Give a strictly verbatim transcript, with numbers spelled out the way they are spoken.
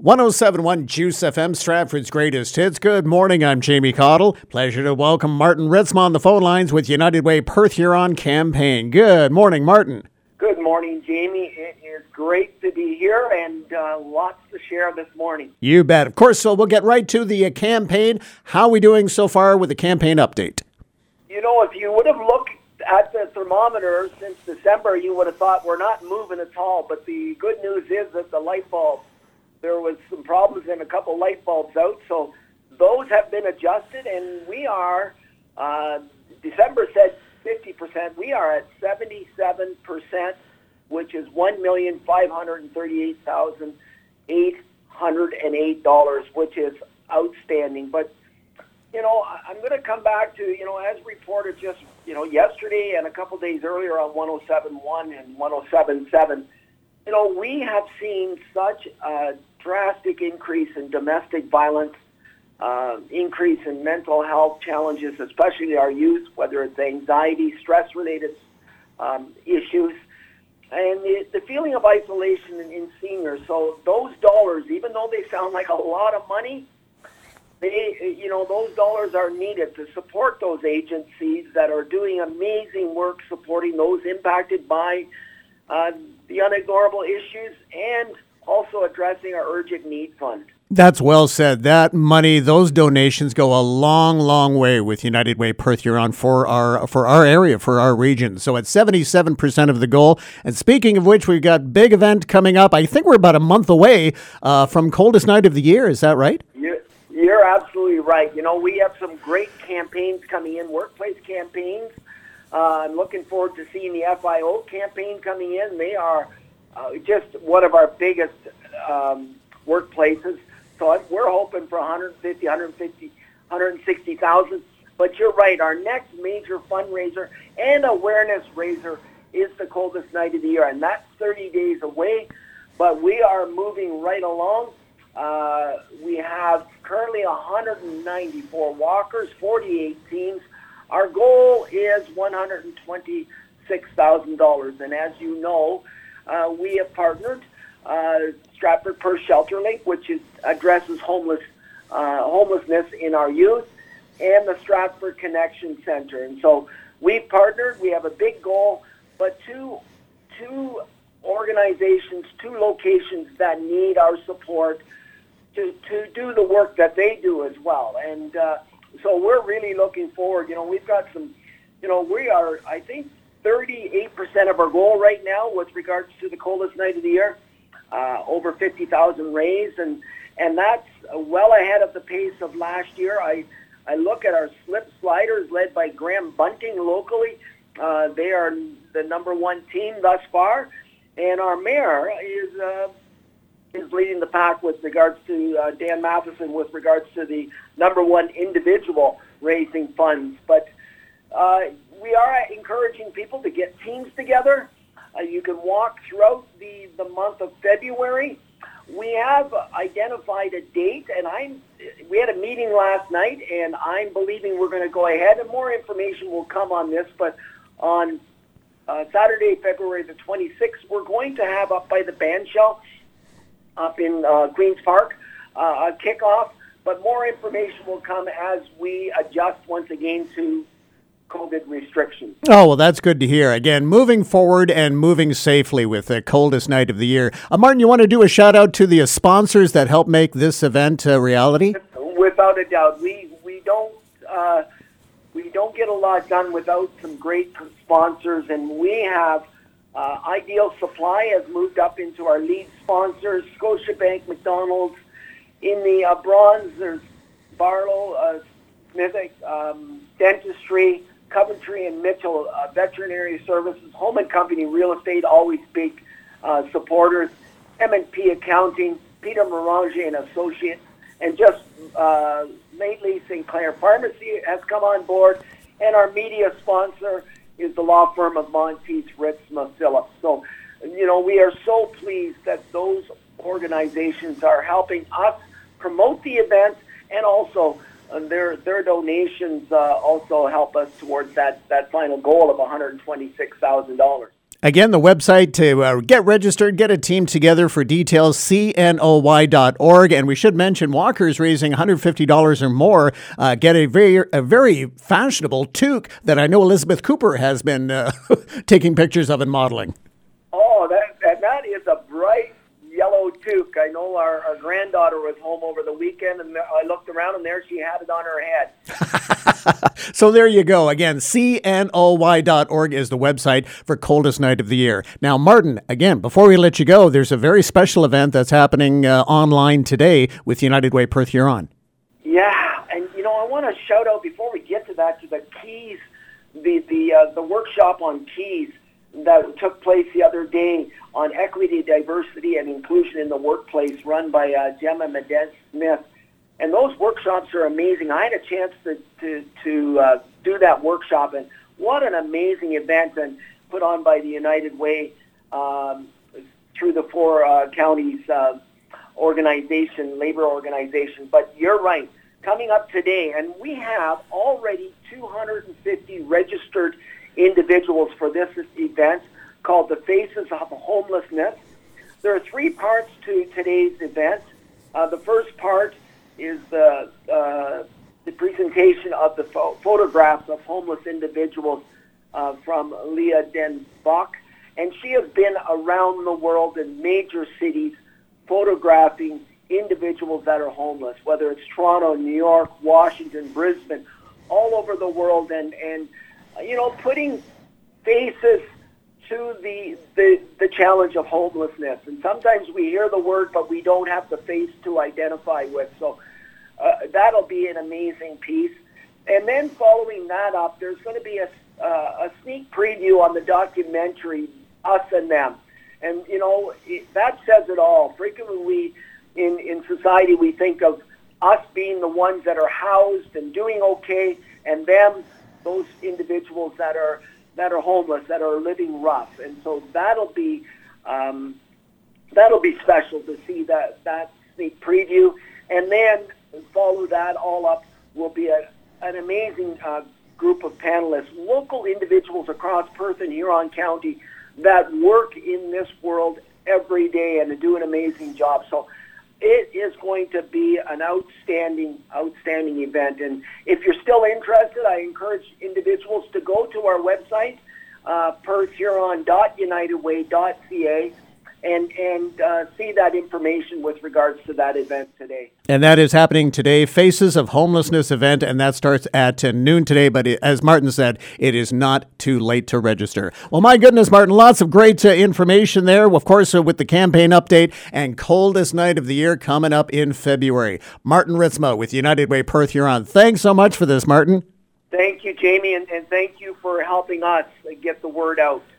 one oh seven point one Juice F M, Stratford's greatest hits. Good morning, I'm Jamie Cottle. Pleasure to welcome Martin Ritzma on the phone lines with United Way Perth Huron campaign. Good morning, Martin. Good morning, Jamie. It is great to be here and uh, lots to share this morning. You bet. Of course, so we'll get right to the uh, campaign. How are we doing so far with the campaign update? You know, if you would have looked at the thermometer since December, you would have thought we're not moving at all. But the good news is that the light bulbs, there was some problems in a couple light bulbs out, so those have been adjusted, and we are, uh, December said fifty percent, we are at seventy-seven percent, which is one million five hundred thirty-eight thousand eight hundred eight dollars, which is outstanding. But, you know, I'm going to come back to, you know, as reported just, you know, yesterday and a couple days earlier on one oh seven point one and one oh seven point seven, you know, we have seen such a drastic increase in domestic violence, uh, increase in mental health challenges, especially our youth, whether it's anxiety, stress-related um, issues, and the, the feeling of isolation in, in seniors. So those dollars, even though they sound like a lot of money, they, you know, those dollars are needed to support those agencies that are doing amazing work supporting those impacted by uh, the unignorable issues and also addressing our urgent need fund. That's well said. That money, those donations go a long, long way with United Way Perth Huron for our for our area, for our region. So at seventy-seven percent of the goal. And speaking of which, we've got big event coming up. I think we're about a month away uh, from coldest night of the year. Is that right? You're, you're absolutely right. You know, we have some great campaigns coming in, workplace campaigns. Uh, I'm looking forward to seeing the F I O campaign coming in. They are uh, just one of our biggest um, workplaces. So we're hoping for one fifty, one fifty, one sixty thousand. But you're right, our next major fundraiser and awareness raiser is the coldest night of the year, and that's thirty days away. But we are moving right along. Uh, we have currently one hundred ninety-four walkers, forty-eight teams. Our goal is one hundred twenty-six thousand dollars, and as you know, uh, we have partnered uh, Stratford Perth Shelter Link, which is, addresses homeless uh, homelessness in our youth, and the Stratford Connection Center. And so we've partnered. We have a big goal, but two two organizations, two locations that need our support to, to do the work that they do as well. And uh, so we're really looking forward. You know, we've got some, you know, we are, I think, thirty-eight percent of our goal right now with regards to the coldest night of the year. Uh, over fifty thousand raised, and and that's well ahead of the pace of last year. I I look at our slip sliders led by Graham Bunting locally. Uh, they are the number one team thus far, and our mayor is uh, is leading the pack with regards to uh, Dan Matheson with regards to the number one individual raising funds. But uh, we are encouraging people to get teams together. Uh, you can walk throughout the, the month of February. We have identified a date, and I'm, we had a meeting last night, and I'm believing we're going to go ahead, and more information will come on this, but on uh, Saturday, February the twenty-sixth, we're going to have up by the band shell up in uh, Queen's Park uh, a kickoff, but more information will come as we adjust once again to COVID restrictions. Oh, well, that's good to hear. Again, moving forward and moving safely with the coldest night of the year. Uh, Martin, you want to do a shout out to the uh, sponsors that help make this event a reality? Without a doubt, we we don't uh, we don't get a lot done without some great sponsors, and we have uh, Ideal Supply has moved up into our lead sponsors. Scotiabank, McDonald's, in the uh, bronze. There's Barlow, uh, Smithick, um, Dentistry, Coventry and Mitchell uh, Veterinary Services, Home and Company Real Estate, always big uh, supporters, M and P Accounting, Peter Moranger and Associates, and just uh, lately Saint Clair Pharmacy has come on board, and our media sponsor is the law firm of Monteith Ritzma Phillips. So, you know, we are so pleased that those organizations are helping us promote the event, and also And their their donations uh, also help us towards that, that final goal of one hundred twenty-six thousand dollars. Again, the website to uh, get registered, get a team together for details, C N O Y dot org. And we should mention Walker's raising one hundred fifty dollars or more. Uh, get a very a very fashionable toque that I know Elizabeth Cooper has been uh, taking pictures of and modeling. Oh, that, that, that is a bright yellow toque. I know our, our granddaughter was home over the weekend, and I looked around, and there she had it on her head. So there you go. Again, C N O Y dot org is the website for Coldest Night of the Year. Now, Martin, again, before we let you go, there's a very special event that's happening uh, online today with United Way Perth Huron. Yeah, and, you know, I want to shout out, before we get to that, to the Keys, the, the, uh, the workshop on Keys that took place the other day on equity, diversity, and inclusion in the workplace, run by uh, Gemma Medez-Smith. And those workshops are amazing. I had a chance to to, to uh, do that workshop, and what an amazing event, and put on by the United Way um, through the four uh, counties uh, organization, labor organization. But you're right, coming up today, and we have already two hundred fifty registered individuals for this event called the Faces of Homelessness. There are three parts to today's event. Uh, the first part is the, uh, the presentation of the pho- photographs of homeless individuals uh, from Leah Den Bach. And she has been around the world in major cities photographing individuals that are homeless, whether it's Toronto, New York, Washington, Brisbane, all over the world, and, and you know, putting faces to the, the the challenge of homelessness. And sometimes we hear the word, but we don't have the face to identify with. So uh, that'll be an amazing piece. And then following that up, there's going to be a, uh, a sneak preview on the documentary, Us and Them. And, you know, it, that says it all. Frequently we, in, in society, we think of us being the ones that are housed and doing okay, and them, those individuals that are that are homeless, that are living rough. And so that'll be um, that'll be special to see that, that sneak preview. And then follow that all up will be a, an amazing uh, group of panelists, local individuals across Perth and Huron County that work in this world every day and do an amazing job. So it is going to be an outstanding, outstanding event. And if you're still interested, I encourage individuals to go to our website, uh, perth huron dot united way dot c a, and, and uh, see that information with regards to that event today. And that is happening today, Faces of Homelessness event, and that starts at uh, noon today. But it, as Martin said, it is not too late to register. Well, my goodness, Martin, lots of great uh, information there. Of course, uh, with the campaign update and Coldest Night of the Year coming up in February. Martin Ritzma with United Way Perth Huron. Thanks so much for this, Martin. Thank you, Jamie, and, and thank you for helping us get the word out.